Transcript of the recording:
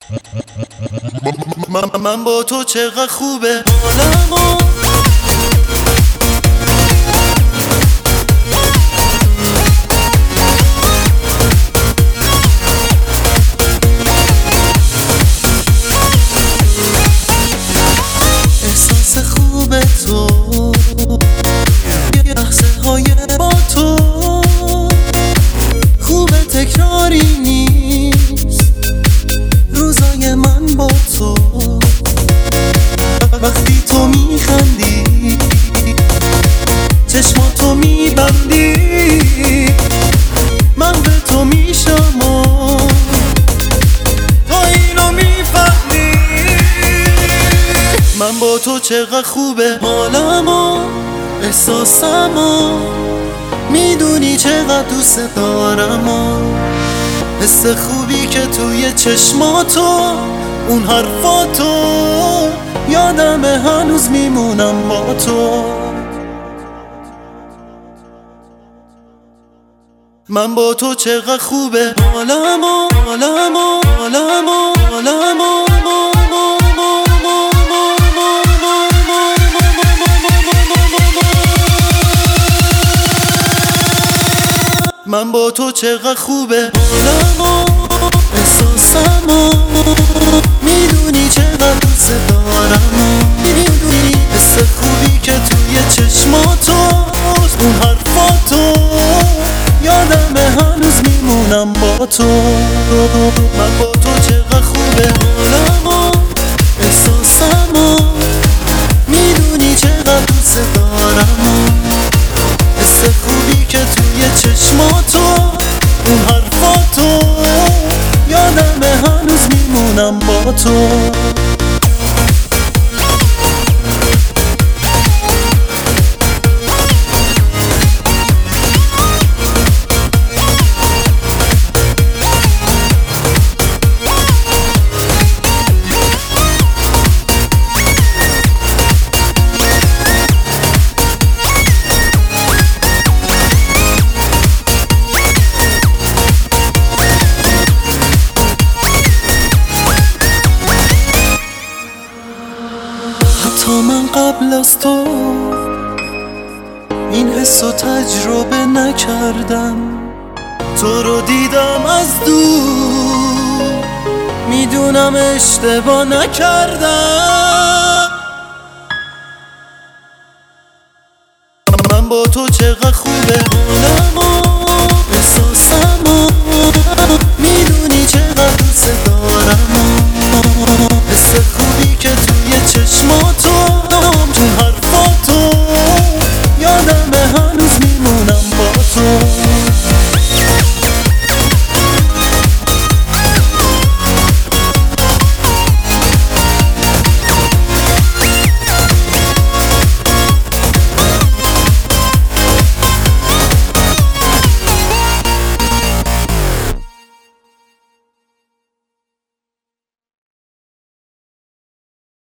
من با تو چقدر خوبه حالمو. احساس خوبه تو، لحظه های با تو خوبه، تکراری نیست روزای من با تو. وقتی تو میخندی چشماتو میبندی، من به تو میشم و تو اینو میفهمی. من با تو چقدر خوبه حالمو، احساسمو میدونی چقدر دوست دارم و حس خوبی که توی چشماتو، اون حرفاتو یادمه هنوز میمونم با تو. من با تو چقدر خوبه حالمو، حالمو، حالمو، حالمو. من با تو چقدر خوبه حالمو، احساسمو میدونی چقدر دوست دارم، میدونی حس خوبی که توی چشماتو، اون حرفاتو یادمه هنوز میمونم با تو. من با تو چقدر خوبه حالمو، احساسمو میدونی چقدر دوست دارم، حس خوبی که توی چشماتو، اون حرفاتو یادمه هنوز میمونم با تو. تا من قبل از تو این حسو تجربه نکردم، تو رو دیدم از دور میدونم اشتباه نکردم. من با تو چقدر